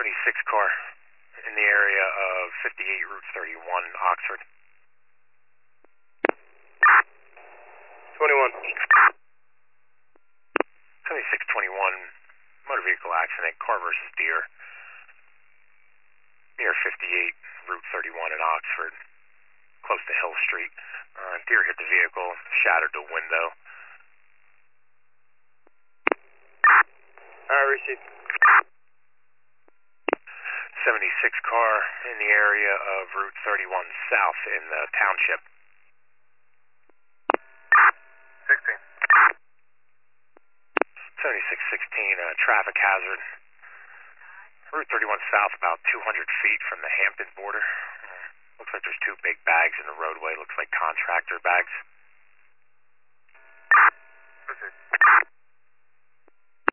76 car in the area of 58 Route 31, Oxford. 21. 7621, motor vehicle accident, car versus deer, near 58 Route 31 in Oxford, close to Hill Street. Deer hit the vehicle, shattered the window. Received. 76 car in the area of Route 31 South in the township. 16. 7616, traffic hazard. Route 31 South, about 200 feet from the Hampton border. Looks like there's two big bags in the roadway. Looks like contractor bags.